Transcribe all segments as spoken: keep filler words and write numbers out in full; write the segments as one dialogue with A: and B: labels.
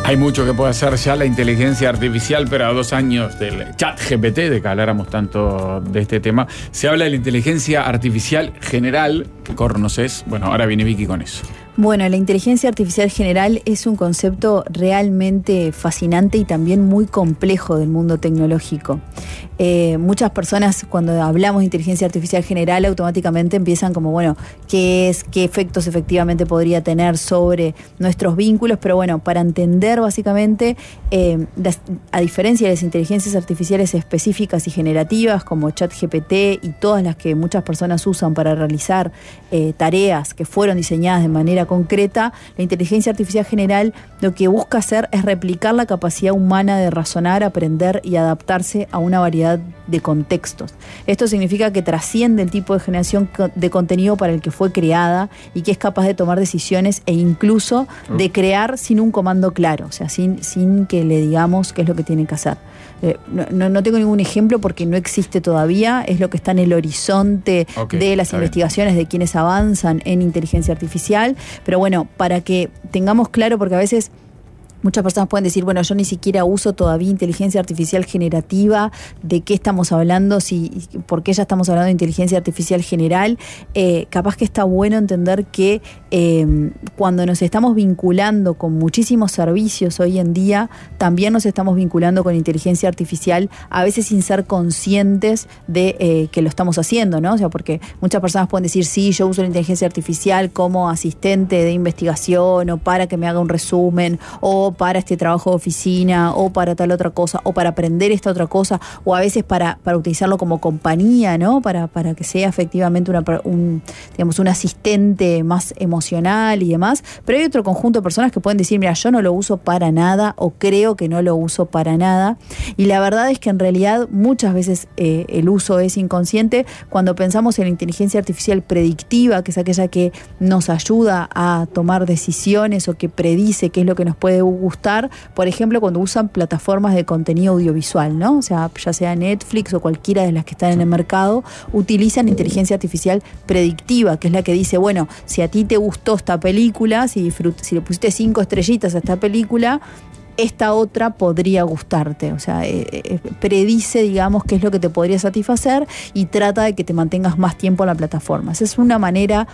A: Hay mucho que puede hacer ya la inteligencia artificial, pero a dos años del chat G P T, de que habláramos tanto de este tema, se habla de la inteligencia artificial general, que conoces. Bueno, ahora viene Vicky con eso.
B: Bueno, la inteligencia artificial general es un concepto realmente fascinante y también muy complejo del mundo tecnológico. Eh, muchas personas, cuando hablamos de inteligencia artificial general, automáticamente empiezan como, bueno, ¿qué es? ¿Qué efectos efectivamente podría tener sobre nuestros vínculos? Pero bueno, para entender básicamente, eh, las, a diferencia de las inteligencias artificiales específicas y generativas como ChatGPT y todas las que muchas personas usan para realizar eh, tareas que fueron diseñadas de manera concreta, la inteligencia artificial general lo que busca hacer es replicar la capacidad humana de razonar, aprender y adaptarse a una variedad de contextos. Esto significa que trasciende el tipo de generación de contenido para el que fue creada y que es capaz de tomar decisiones e incluso de crear sin un comando claro, o sea, sin, sin que le digamos qué es lo que tiene que hacer. Eh, no, no tengo ningún ejemplo porque no existe todavía, es lo que está en el horizonte okay, de las investigaciones bien. De quienes avanzan en inteligencia artificial, pero bueno, para que tengamos claro, porque a veces muchas personas pueden decir, bueno, yo ni siquiera uso todavía inteligencia artificial generativa, ¿de qué estamos hablando? Si, ¿por qué ya estamos hablando de inteligencia artificial general? Eh, capaz que está bueno entender que eh, cuando nos estamos vinculando con muchísimos servicios hoy en día, también nos estamos vinculando con inteligencia artificial, a veces sin ser conscientes de eh, que lo estamos haciendo, ¿no? O sea, porque muchas personas pueden decir, sí, yo uso la inteligencia artificial como asistente de investigación o para que me haga un resumen o para este trabajo de oficina o para tal otra cosa o para aprender esta otra cosa o a veces para, para utilizarlo como compañía, ¿no? Para, para que sea efectivamente una, un, digamos, un asistente más emocional y demás. Pero hay otro conjunto de personas que pueden decir, mira, yo no lo uso para nada o creo que no lo uso para nada. Y la verdad es que en realidad muchas veces eh, el uso es inconsciente. Cuando pensamos en la inteligencia artificial predictiva, que es aquella que nos ayuda a tomar decisiones o que predice qué es lo que nos puede gustar, por ejemplo, cuando usan plataformas de contenido audiovisual, ¿no? O sea, ya sea Netflix o cualquiera de las que están en el mercado, utilizan inteligencia artificial predictiva, que es la que dice, bueno, si a ti te gustó esta película, si, disfrut- si le pusiste cinco estrellitas a esta película, esta otra podría gustarte, o sea, eh, eh, predice, digamos, qué es lo que te podría satisfacer y trata de que te mantengas más tiempo en la plataforma. Esa es una manera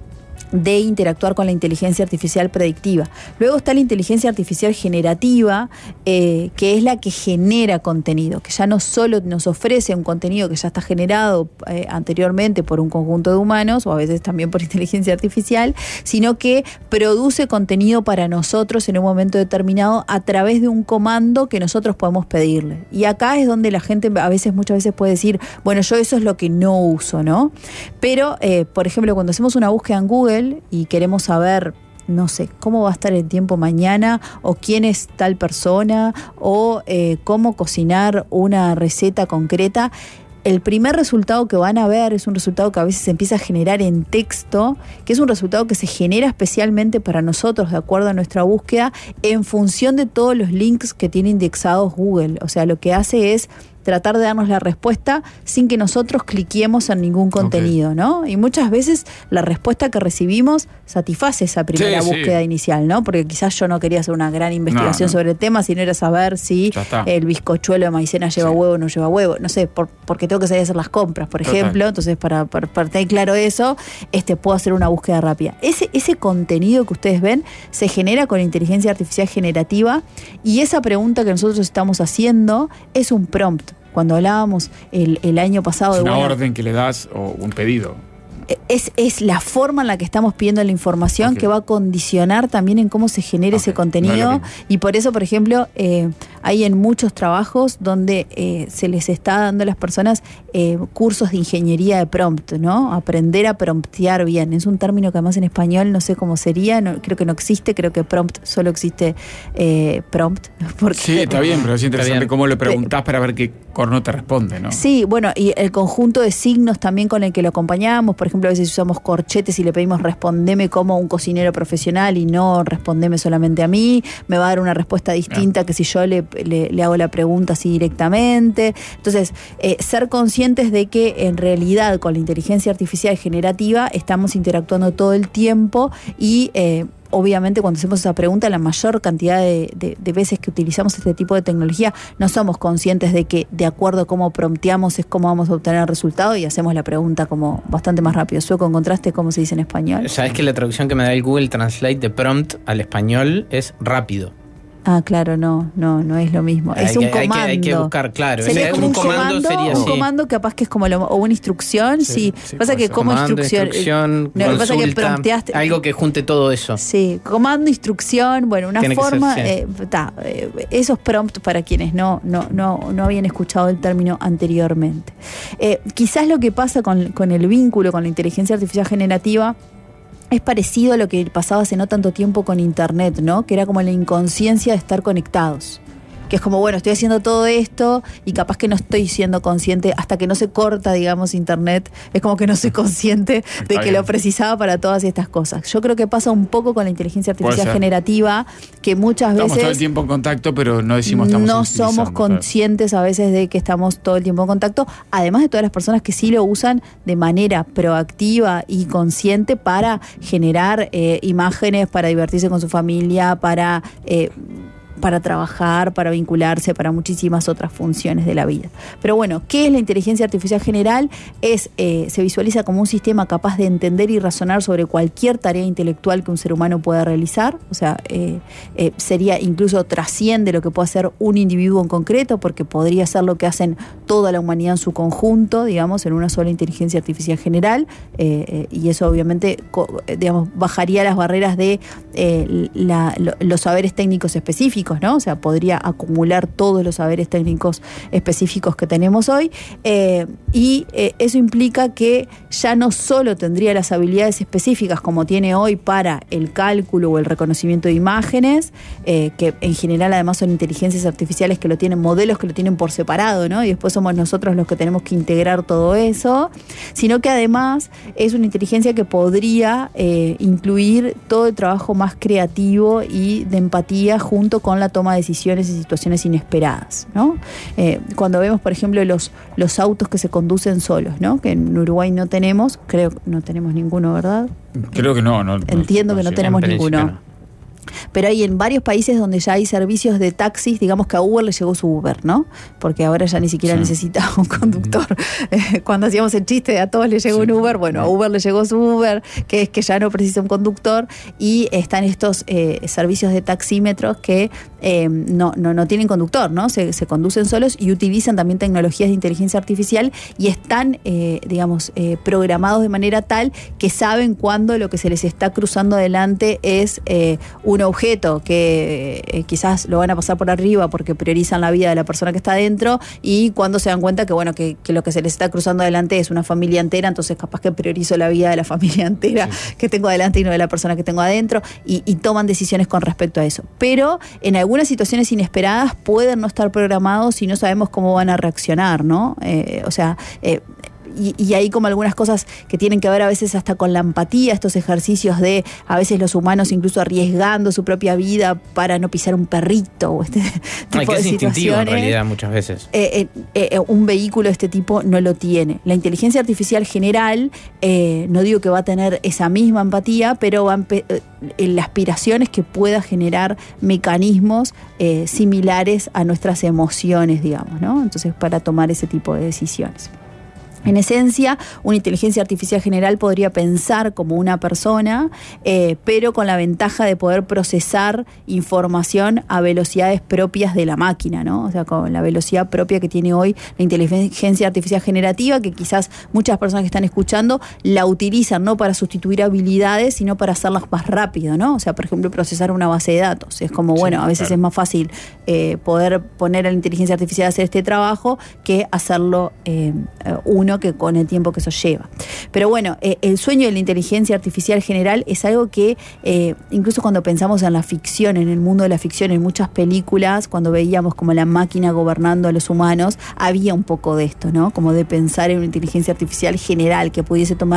B: de interactuar con la inteligencia artificial predictiva. Luego está la inteligencia artificial generativa, eh, que es la que genera contenido, que ya no solo nos ofrece un contenido que ya está generado eh, anteriormente por un conjunto de humanos, o a veces también por inteligencia artificial, sino que produce contenido para nosotros en un momento determinado a través de un comando que nosotros podemos pedirle. Y acá es donde la gente a veces, muchas veces puede decir, bueno, yo eso es lo que no uso, ¿no? Pero, eh, por ejemplo, cuando hacemos una búsqueda en Google y queremos saber, no sé, cómo va a estar el tiempo mañana o quién es tal persona o eh, cómo cocinar una receta concreta, el primer resultado que van a ver es un resultado que a veces se empieza a generar en texto, que es un resultado que se genera especialmente para nosotros, de acuerdo a nuestra búsqueda, en función de todos los links que tiene indexados Google. O sea, lo que hace es tratar de darnos la respuesta sin que nosotros cliquemos en ningún contenido, okay, ¿no? Y muchas veces la respuesta que recibimos satisface esa primera sí, búsqueda sí. inicial, ¿no? Porque quizás yo no quería hacer una gran investigación no, no. sobre el tema, sino era saber si el bizcochuelo de maicena lleva sí. huevo o no lleva huevo. No sé, por, porque tengo que salir a hacer las compras, por Total. ejemplo. Entonces, para, para, para tener claro eso, este, puedo hacer una búsqueda rápida. Ese, ese contenido que ustedes ven se genera con inteligencia artificial generativa y esa pregunta que nosotros estamos haciendo es un prompt. Cuando hablábamos el, el año pasado
A: es
B: de...
A: una
B: bueno,
A: orden que le das o un pedido.
B: Es, es la forma en la que estamos pidiendo la información okay. que va a condicionar también en cómo se genere okay. ese contenido. No y por eso, por ejemplo, eh, hay en muchos trabajos donde eh, se les está dando a las personas eh, cursos de ingeniería de prompt, ¿no? Aprender a promptear bien. Es un término que además en español no sé cómo sería, no, creo que no existe, creo que prompt solo existe eh, prompt. Porque,
A: sí, está bien, pero es interesante cómo le preguntás para ver qué corno te responde, ¿no?
B: Sí, bueno, y el conjunto de signos también con el que lo acompañamos, por ejemplo, a veces usamos corchetes y le pedimos respondeme como un cocinero profesional y no respondeme solamente a mí, me va a dar una respuesta distinta yeah. que si yo le, le, le hago la pregunta así directamente. Entonces, eh, ser conscientes de que en realidad con la inteligencia artificial generativa estamos interactuando todo el tiempo y eh, obviamente cuando hacemos esa pregunta, la mayor cantidad de, de, de veces que utilizamos este tipo de tecnología, no somos conscientes de que de acuerdo a cómo prompteamos es cómo vamos a obtener el resultado y hacemos la pregunta como bastante más rápido. Sueco, ¿encontraste cómo se dice en español?
C: Sabes que la traducción que me da el Google Translate de prompt al español es rápido.
B: Ah, claro, no, no, no es lo mismo.
C: Hay
B: es un
C: que,
B: comando.
C: Hay que, hay que buscar, claro.
B: Sería como un, un comando,
C: comando sería
B: un
C: así.
B: comando capaz que es como lo, o una instrucción, sí. sí. sí pasa que como
C: comando,
B: instrucción,
C: instrucción
B: no,
C: consulta,
B: pasa que prompteaste,
C: algo que junte todo eso.
B: Sí, comando, instrucción, bueno, una Tiene forma, ser, sí. eh, ta, eh, esos prompts para quienes no, no, no, no habían escuchado el término anteriormente. Eh, quizás lo que pasa con, con el vínculo con la inteligencia artificial generativa es parecido a lo que pasaba hace no tanto tiempo con Internet, ¿no? Que era como la inconsciencia de estar conectados. Que es como, bueno, estoy haciendo todo esto y capaz que no estoy siendo consciente hasta que no se corta, digamos, Internet. Es como que no soy consciente de que lo precisaba para todas estas cosas. Yo creo que pasa un poco con la inteligencia artificial generativa, que muchas
A: estamos
B: veces...
A: Estamos todo el tiempo en contacto, pero no decimos estamos
B: No somos conscientes a veces de que estamos todo el tiempo en contacto, además de todas las personas que sí lo usan de manera proactiva y consciente para generar eh, imágenes, para divertirse con su familia, para... Eh, para trabajar, para vincularse, para muchísimas otras funciones de la vida. Pero bueno, ¿qué es la inteligencia artificial general? Es, eh, se visualiza como un sistema capaz de entender y razonar sobre cualquier tarea intelectual que un ser humano pueda realizar. O sea, eh, eh, sería incluso trasciende lo que puede hacer un individuo en concreto, porque podría ser lo que hacen toda la humanidad en su conjunto, digamos, en una sola inteligencia artificial general, eh, eh, y eso obviamente, digamos, bajaría las barreras de eh, la, lo, los saberes técnicos específicos, ¿no? O sea, podría acumular todos los saberes técnicos específicos que tenemos hoy, eh, y eh, eso implica que ya no solo tendría las habilidades específicas como tiene hoy para el cálculo o el reconocimiento de imágenes, eh, que en general además son inteligencias artificiales que lo tienen, modelos que lo tienen por separado, ¿no? Y después somos nosotros los que tenemos que integrar todo eso, sino que además es una inteligencia que podría eh, incluir todo el trabajo más creativo y de empatía junto con la toma de decisiones en situaciones inesperadas, ¿no? Eh, cuando vemos, por ejemplo, los, los autos que se conducen solos, ¿no? Que en Uruguay no tenemos, creo que no tenemos ninguno, ¿verdad?
A: Creo que no. no
B: Entiendo no, que no, no tenemos ninguno. No. Pero hay en varios países donde ya hay servicios de taxis, digamos que a Uber le llegó su Uber, ¿no? Porque ahora ya ni siquiera sí. necesita un conductor. Eh, cuando hacíamos el chiste de a todos le llegó sí. un Uber, bueno, a Uber le llegó su Uber, que es que ya no precisa un conductor, y están estos eh, servicios de taxímetros que eh, no, no, no tienen conductor, ¿no? Se, se conducen solos y utilizan también tecnologías de inteligencia artificial y están, eh, digamos, eh, programados de manera tal que saben cuándo lo que se les está cruzando adelante es eh, un objeto que eh, quizás lo van a pasar por arriba porque priorizan la vida de la persona que está adentro, y cuando se dan cuenta que bueno que, que lo que se les está cruzando adelante es una familia entera, entonces capaz que priorizo la vida de la familia entera sí. que tengo adelante y no de la persona que tengo adentro, y, y toman decisiones con respecto a eso. Pero en algunas situaciones inesperadas pueden no estar programados y no sabemos cómo van a reaccionar, ¿no? Eh, o sea... Eh, Y, y hay como algunas cosas que tienen que ver a veces hasta con la empatía, estos ejercicios de a veces los humanos incluso arriesgando su propia vida para no pisar un perrito o este tipo
C: Ay, que
B: de
C: es
B: situaciones.
C: instintivo en realidad muchas veces.
B: Eh, eh, eh, un vehículo de este tipo no lo tiene. La inteligencia artificial general, eh, no digo que va a tener esa misma empatía, pero va a empe- eh, la aspiración es que pueda generar mecanismos eh, similares a nuestras emociones, digamos, ¿no? Entonces, para tomar ese tipo de decisiones. En esencia, una inteligencia artificial general podría pensar como una persona, eh, pero con la ventaja de poder procesar información a velocidades propias de la máquina, ¿no? O sea, con la velocidad propia que tiene hoy la inteligencia artificial generativa, que quizás muchas personas que están escuchando la utilizan no para sustituir habilidades, sino para hacerlas más rápido, ¿no? O sea, por ejemplo, procesar una base de datos. Es como, bueno, sí, a veces claro. es más fácil eh, poder poner a la inteligencia artificial a hacer este trabajo que hacerlo eh, uno que con el tiempo que eso lleva. Pero bueno, eh, el sueño de la inteligencia artificial general es algo que eh, incluso cuando pensamos en la ficción, en el mundo de la ficción, en muchas películas, cuando veíamos como la máquina gobernando a los humanos, había un poco de esto, ¿no? Como de pensar en una inteligencia artificial general que pudiese tomar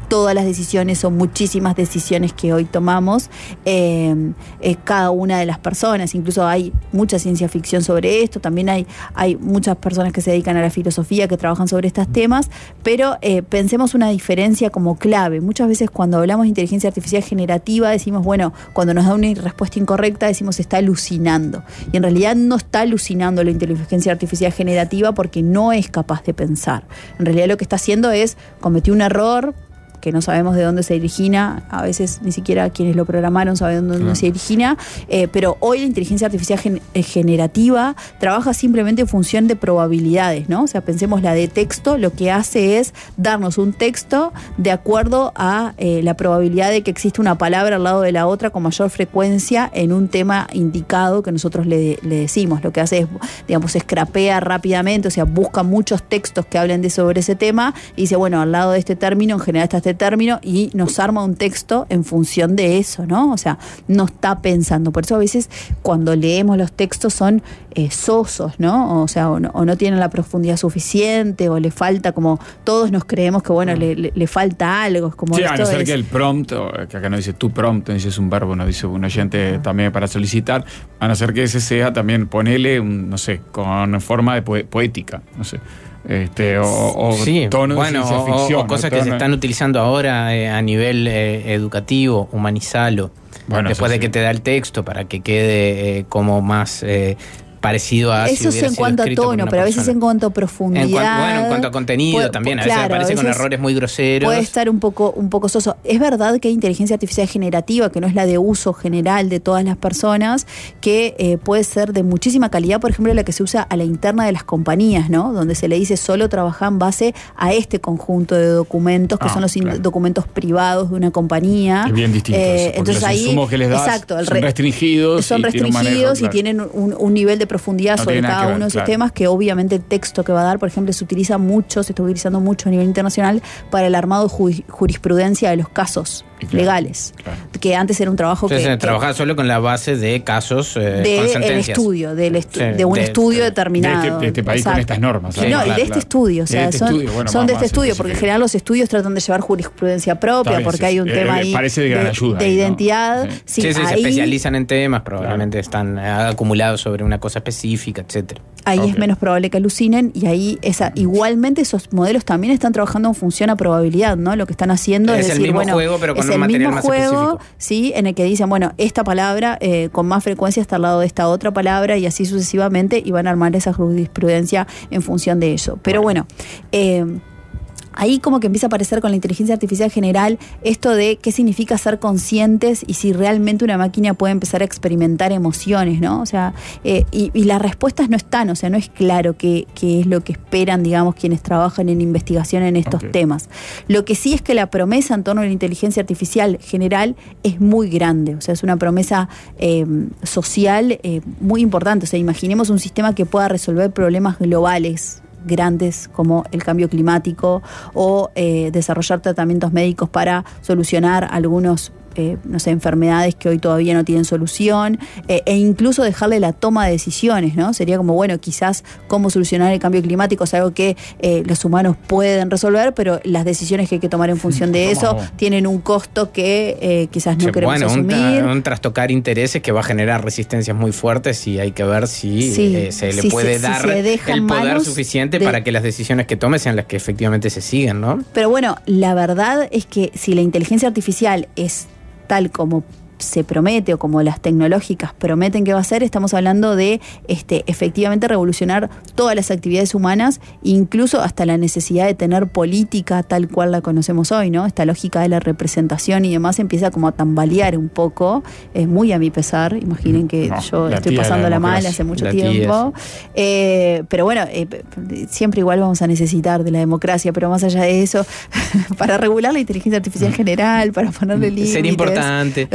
B: todas las decisiones o muchísimas decisiones que hoy tomamos, eh, eh, cada una de las personas. Incluso hay mucha ciencia ficción sobre esto, también hay, hay muchas personas que se dedican a la filosofía, que trabajan sobre estos temas, pero eh, pensemos una diferencia como clave. Muchas veces cuando hablamos de inteligencia artificial generativa decimos, bueno, cuando nos da una respuesta incorrecta decimos está alucinando. Y en realidad no está alucinando la inteligencia artificial generativa porque no es capaz de pensar. En realidad lo que está haciendo es cometió un error que no sabemos de dónde se origina, a veces ni siquiera quienes lo programaron saben dónde claro. se origina, eh, pero hoy la inteligencia artificial gen- generativa trabaja simplemente en función de probabilidades, ¿no? O sea, pensemos la de texto, lo que hace es darnos un texto de acuerdo a eh, la probabilidad de que exista una palabra al lado de la otra con mayor frecuencia en un tema indicado que nosotros le, le decimos. Lo que hace es, digamos, scrapea rápidamente, o sea, busca muchos textos que hablen de sobre ese tema y dice, bueno, al lado de este término en general está este término y nos arma un texto en función de eso, ¿no? O sea, no está pensando. Por eso a veces cuando leemos los textos son eh, sosos, ¿no? O sea, o no, o no tienen la profundidad suficiente o le falta, como todos nos creemos que, bueno, mm. le, le, le falta algo. Es como
A: sí,
B: esto
A: a no ser
B: es...
A: que el prompt, que acá no dice tu prompt, no dice es un verbo, no dice un oyente uh-huh. también para solicitar, a no ser que ese sea también ponele, un, no sé, con forma de poe- poética, no sé. Este, o, o
C: sí,
A: tono
C: bueno,
A: de ciencia ficción.
C: O, o cosas
A: tono...
C: que se están utilizando ahora eh, a nivel eh, educativo, humanizarlo. Bueno, después de sí. que te da el texto para que quede eh, como más eh, parecido a
B: eso
C: si
B: es en cuanto a tono, pero a veces
C: persona.
B: En cuanto a profundidad.
C: En cuanto, bueno, en cuanto a contenido
B: puede,
C: también, a
B: claro,
C: veces aparece
B: a veces
C: con errores muy groseros.
B: Puede estar un poco, un poco soso. Es verdad que hay inteligencia artificial generativa, que no es la de uso general de todas las personas, que eh, puede ser de muchísima calidad, por ejemplo, la que se usa a la interna de las compañías, ¿no? Donde se le dice solo trabajar en base a este conjunto de documentos, que ah, son los claro. in- documentos privados de una compañía.
A: Es bien distinto eh, eso,
B: entonces
A: los
B: ahí,
A: insumos que les das
B: exacto,
A: son restringidos.
B: Son
A: y
B: restringidos
A: tienen manejo,
B: y
A: claro.
B: tienen un, un nivel de profundidad no sobre cada uno de esos claro. temas, que obviamente el texto que va a dar, por ejemplo, se utiliza mucho, se está utilizando mucho a nivel internacional para el armado de ju- jurisprudencia de los casos claro, legales, claro. que antes era un trabajo
C: Entonces,
B: que...
C: se trabajaba solo con la base de casos eh,
B: de
C: con sentencias.
B: El estudio, del estu-
C: sí,
B: de un
C: de,
B: estudio
C: de,
B: determinado.
A: De este, de este país exacto. Con estas normas.
B: Sí, no,
A: claro,
B: y de
A: claro.
B: este estudio, o sea,
A: de este
B: son,
A: estudio, bueno,
B: son de este
A: más
B: estudio, porque en general los estudios tratan de llevar jurisprudencia propia, porque hay un eh, tema ahí
A: parece de, gran
B: de,
A: ayuda
B: de
A: ahí,
B: identidad.
A: ¿no? Sí,
B: sí,
C: sí, sí
B: ahí,
C: se especializan en temas, probablemente
A: claro.
C: están acumulados sobre una cosa específica, etcétera.
B: Ahí okay. es menos probable que alucinen y ahí esa igualmente esos modelos también están trabajando en función a probabilidad, ¿no? Lo que están haciendo es,
C: es
B: decir,
C: el mismo
B: bueno,
C: juego, pero con
B: es
C: un
B: el
C: material
B: mismo
C: más
B: juego,
C: específico.
B: Sí, en el que dicen, bueno, esta palabra eh, con más frecuencia está al lado de esta otra palabra y así sucesivamente y van a armar esa jurisprudencia en función de eso. Pero bueno, eh, ahí como que empieza a aparecer con la inteligencia artificial general esto de qué significa ser conscientes y si realmente una máquina puede empezar a experimentar emociones, ¿no? O sea, eh, y, y las respuestas no están, o sea, no es claro qué, qué es lo que esperan, digamos, quienes trabajan en investigación en estos okay. temas. Lo que sí es que la promesa en torno a la inteligencia artificial general es muy grande, o sea, es una promesa eh, social eh, muy importante. O sea, imaginemos un sistema que pueda resolver problemas globales grandes como el cambio climático o eh, desarrollar tratamientos médicos para solucionar algunos Eh, no sé, enfermedades que hoy todavía no tienen solución, eh, e incluso dejarle la toma de decisiones, ¿no? Sería como, bueno, quizás cómo solucionar el cambio climático es algo que eh, los humanos pueden resolver, pero las decisiones que hay que tomar en función de eso tienen un costo que eh, quizás no sí, queremos
C: bueno,
B: asumir.
C: Un, tra- un trastocar intereses que va a generar resistencias muy fuertes y hay que ver si
B: sí,
C: eh, se le
B: sí,
C: puede
B: sí,
C: dar
B: si se
C: el poder suficiente de... para que las decisiones que tome sean las que efectivamente se sigan, ¿no?
B: Pero bueno, la verdad es que si la inteligencia artificial es tal como se promete o como las tecnológicas prometen que va a ser, estamos hablando de este, efectivamente revolucionar todas las actividades humanas, incluso hasta la necesidad de tener política tal cual la conocemos hoy, ¿no? Esta lógica de la representación y demás empieza como a tambalear un poco, es muy a mi pesar, imaginen que no, yo estoy pasando la mal hace mucho tiempo, eh, pero bueno, eh, siempre igual vamos a necesitar de la democracia, pero más allá de eso, para regular la inteligencia artificial general, para ponerle límites.
C: Sería importante.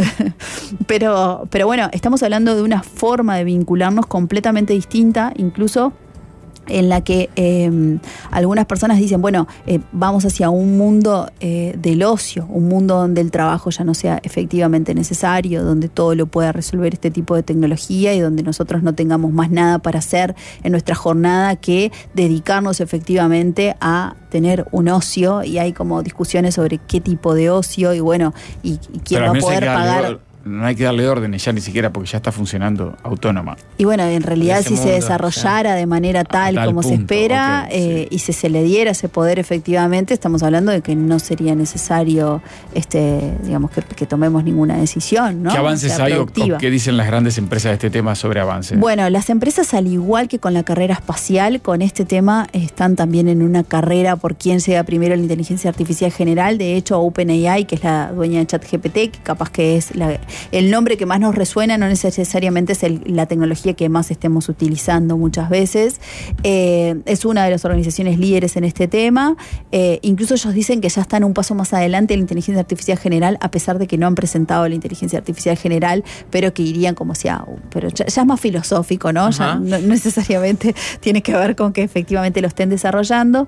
B: Pero, pero bueno, estamos hablando de una forma de vincularnos completamente distinta, incluso en la que eh, algunas personas dicen, bueno, eh, vamos hacia un mundo eh, del ocio, un mundo donde el trabajo ya no sea efectivamente necesario, donde todo lo pueda resolver este tipo de tecnología y donde nosotros no tengamos más nada para hacer en nuestra jornada que dedicarnos efectivamente a tener un ocio, y hay como discusiones sobre qué tipo de ocio y bueno, y, y quién va a poder pagar...
A: No hay que darle órdenes ya ni siquiera porque ya está funcionando autónoma.
B: Y bueno, en realidad en si mundo, se desarrollara ya de manera tal, tal como punto, se espera okay, eh, sí. y si se le diera ese poder efectivamente, estamos hablando de que no sería necesario este, digamos que, que tomemos ninguna decisión, ¿no?
A: ¿Qué avances hay o, o qué dicen las grandes empresas de este tema sobre avances?
B: Bueno, las empresas, al igual que con la carrera espacial, con este tema están también en una carrera por quién sea primero la inteligencia artificial general. De hecho, OpenAI, que es la dueña de ChatGPT, que capaz que es la... el nombre que más nos resuena, no necesariamente es el, la tecnología que más estemos utilizando muchas veces. Eh, es una de las organizaciones líderes en este tema. Eh, incluso ellos dicen que ya están un paso más adelante en la inteligencia artificial general, a pesar de que no han presentado la inteligencia artificial general, pero que irían como si a... Pero ya, ya es más filosófico, ¿no? Ya no, no necesariamente tiene que ver con que efectivamente lo estén desarrollando.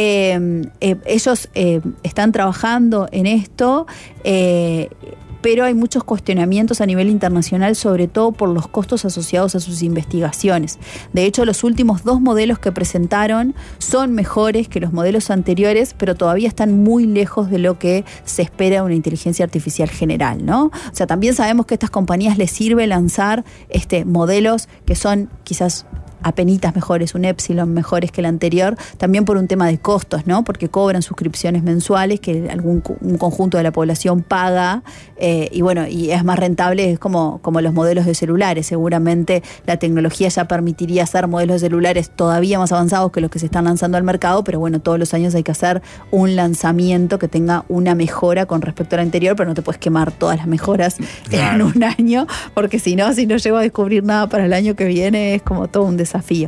B: Eh, eh, ellos eh, están trabajando en esto, eh, pero hay muchos cuestionamientos a nivel internacional, sobre todo por los costos asociados a sus investigaciones. De hecho, los últimos dos modelos que presentaron son mejores que los modelos anteriores, pero todavía están muy lejos de lo que se espera de una inteligencia artificial general, ¿no? O sea, también sabemos que a estas compañías les sirve lanzar este, modelos que son quizás apenitas mejores, un epsilon mejores que el anterior, también por un tema de costos, ¿no? Porque cobran suscripciones mensuales que algún un conjunto de la población paga, eh, y bueno, y es más rentable, es como, como los modelos de celulares. Seguramente la tecnología ya permitiría hacer modelos de celulares todavía más avanzados que los que se están lanzando al mercado, pero bueno, todos los años hay que hacer un lanzamiento que tenga una mejora con respecto al anterior, pero no te puedes quemar todas las mejoras claro. en un año, porque si no, si no llego a descubrir nada para el año que viene, es como todo un desafío. desafío.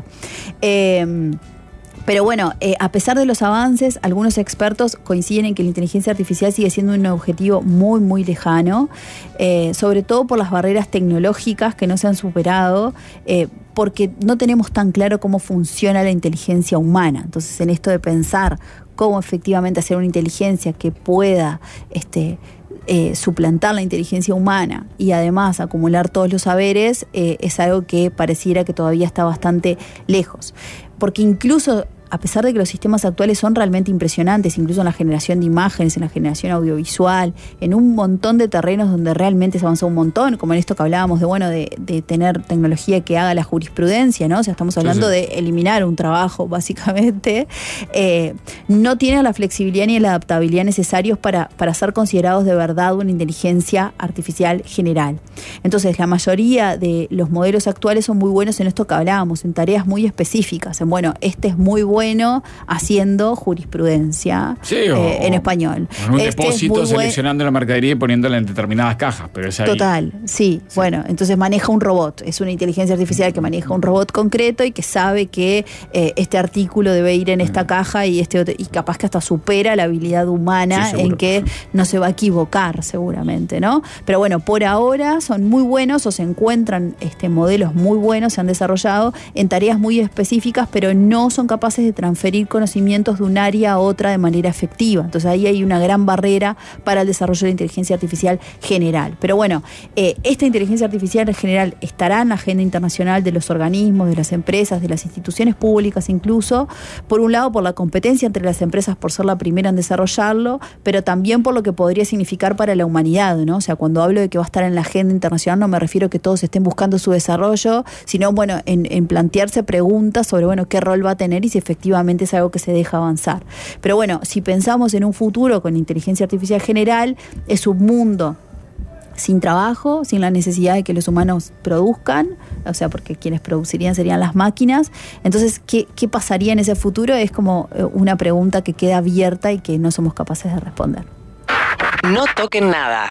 B: Eh, pero bueno, eh, a pesar de los avances, algunos expertos coinciden en que la inteligencia artificial sigue siendo un objetivo muy, muy lejano, eh, sobre todo por las barreras tecnológicas que no se han superado, eh, porque no tenemos tan claro cómo funciona la inteligencia humana. Entonces, en esto de pensar cómo efectivamente hacer una inteligencia que pueda... este Eh, suplantar la inteligencia humana y además acumular todos los saberes, eh, es algo que pareciera que todavía está bastante lejos. Porque incluso, a pesar de que los sistemas actuales son realmente impresionantes, incluso en la generación de imágenes, en la generación audiovisual, en un montón de terrenos donde realmente se avanzó un montón, como en esto que hablábamos de, bueno, de, de tener tecnología que haga la jurisprudencia, ¿no? O sea, estamos hablando sí, sí. de eliminar un trabajo, básicamente. Eh, no tiene la flexibilidad ni la adaptabilidad necesarios para, para ser considerados de verdad una inteligencia artificial general. Entonces, la mayoría de los modelos actuales son muy buenos en esto que hablábamos, en tareas muy específicas, en, bueno, este es muy bueno bueno haciendo jurisprudencia sí, o, eh, en español.
A: En un este depósito es seleccionando buen... la mercadería y poniéndola en determinadas cajas, pero es ahí.
B: Total, sí, sí. Bueno, entonces maneja un robot. Es una inteligencia artificial que maneja un robot concreto y que sabe que eh, este artículo debe ir en esta mm. caja y este otro, y capaz que hasta supera la habilidad humana sí, en que no se va a equivocar seguramente, ¿no? Pero bueno, por ahora son muy buenos o se encuentran este, modelos muy buenos, se han desarrollado en tareas muy específicas, pero no son capaces de transferir conocimientos de un área a otra de manera efectiva. Entonces ahí hay una gran barrera para el desarrollo de la inteligencia artificial general. Pero bueno, eh, esta inteligencia artificial general estará en la agenda internacional de los organismos, de las empresas, de las instituciones públicas incluso, por un lado por la competencia entre las empresas por ser la primera en desarrollarlo, pero también por lo que podría significar para la humanidad, ¿no? O sea, cuando hablo de que va a estar en la agenda internacional no me refiero a que todos estén buscando su desarrollo, sino bueno, en, en plantearse preguntas sobre bueno, qué rol va a tener y si efectivamente es algo que se deja avanzar. Pero bueno, si pensamos en un futuro con inteligencia artificial general, es un mundo sin trabajo, sin la necesidad de que los humanos produzcan, o sea, porque quienes producirían serían las máquinas. Entonces, ¿qué, qué pasaría en ese futuro? Es como una pregunta que queda abierta y que no somos capaces de responder.
D: No toquen nada.